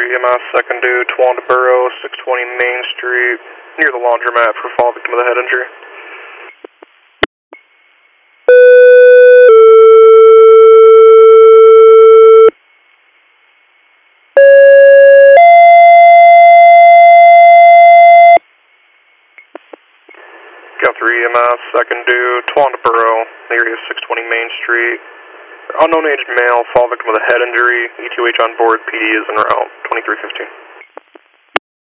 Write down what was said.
EMS, second due, Tawanda Borough, 620 Main Street, near the laundromat for fall victim of the head injury. Got 3 EMS, second due, Tawanda Borough, area 620 Main Street. Unknown aged male, fall victim of a head injury, ETH on board, PD is en route, 2315.